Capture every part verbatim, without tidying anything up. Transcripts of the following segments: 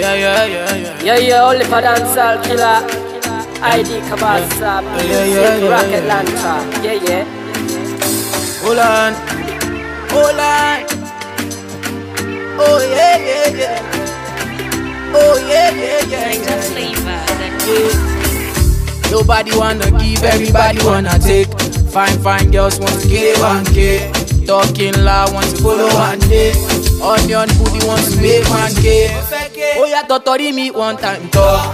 yeah, yeah, yeah, yeah. Yeah, yeah, only for dancehall killer. I D Kabasa, yeah, yeah, yeah, Rocket yeah. Lanta. Yeah, yeah. Hold on, hold on. Oh yeah, yeah, yeah. Oh yeah, yeah, yeah, yeah. yeah. Nobody wanna give, everybody wanna take. Fine, fine girls want to get one K. Talking loud, want to follow one day. Onion booty wants to make one K. Oh yeah, totori me one time, talk.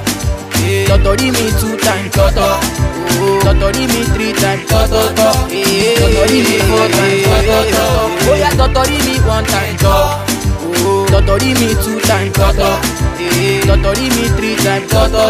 Totori me two times, toto. Totori me three times, toto. Totori me four times, toto. Oh yeah, totori me one time, talk. Totori me two times, toto. Totori me three times, toto.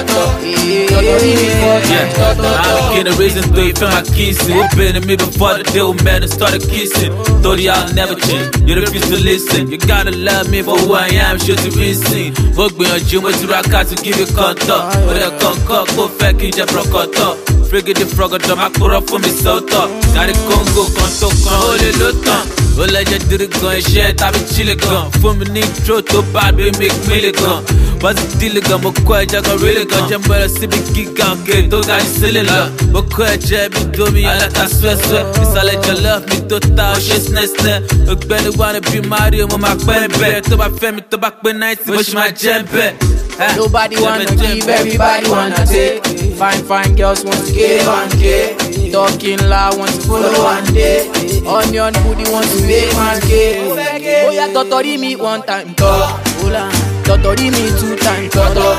Totori me four times, toto. I'm getting a reason to feel my kissing. Who've been to me before the deal man and started kissing. Thought y'all never change, you refuse to listen. You gotta love me for who I am, sure to be seen. Work me on gym, wait to rock out to give you contact. But I can't cock, go fake in your procoto. Frigate the frog, I'm a cura for me so tough. Got it Congo, conto, con, holy luton. Well, I just did it gun, shit, I've been chilling gun. For me, need throw to bad, we make milligan. What's the deal again? But quite a really gun, jump by a civic geek out, get those guys silly love. But quite a jab, do me, I let us sweat, sweat. It's all like you love me, to touch, it's nest. Look, better wanna be Mario, my baby. To my family, to back when I push my jump. Nobody wanna give, everybody wanna take. Fine, fine girls want to get one K. Talking loud, want to follow one day. Onion booty wants to make one K. Oh yeah, totori me one time, talk. Totori me two times, toto.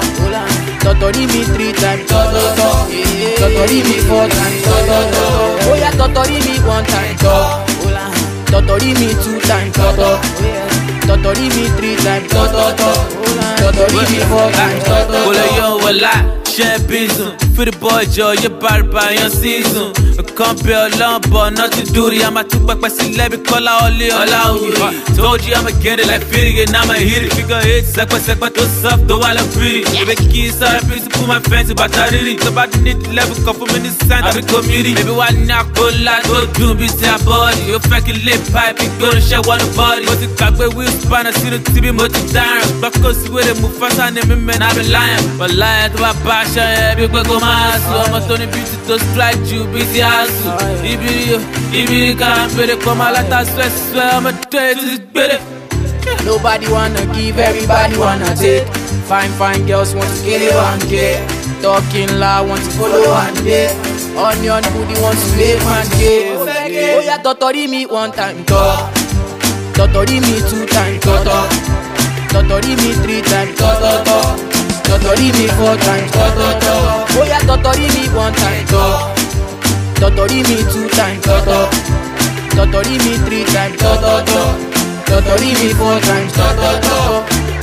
Totori me three times, toto. Totori me four times, toto. Oh yeah, totori me one time, talk. Totori me two times, toto. Totori me three times, toto. Totori me four times, toto. Well, yo, well, I share business. For the boy, Joe, you're bad by your season. I can't be alone, but not to do it. I'm a two back by celebrity, call out only allow you. Told you I'ma get it like fitting it, now I'ma hit it. Figure it, sack by sack, but too soft, though while I'm pretty. If a key, sorry, please put my fancy, but I did it. So about the need level, come from in the sand, I'm a community. Maybe why not go like, go do, be say body. You fucking lip pipe, you gonna share one body. But the cock where we span, I see the T V, but it's down. But cause you with it, move fast, and them men, I've been lying. But lying to my passion, yeah, big go go my ass. I'm a Tony Beauty to strike you, busy ass. Ibiri, Ibiri, can't be the come out like that, swear, swear, I'm a day to this bitty. Nobody wanna give, everybody wanna take. Fine, fine girls want to get it one K. Talking loud, want to follow one day. Onion booty wants to make one K. Oh yeah, totori me one time, talk. Totori me two times, toto. Totori me three times, toto. Totori me four times, toto. Oh yeah, totori me one time, talk. Totori me two times, toto. Totori me three times, toto. Totori me four times, toto.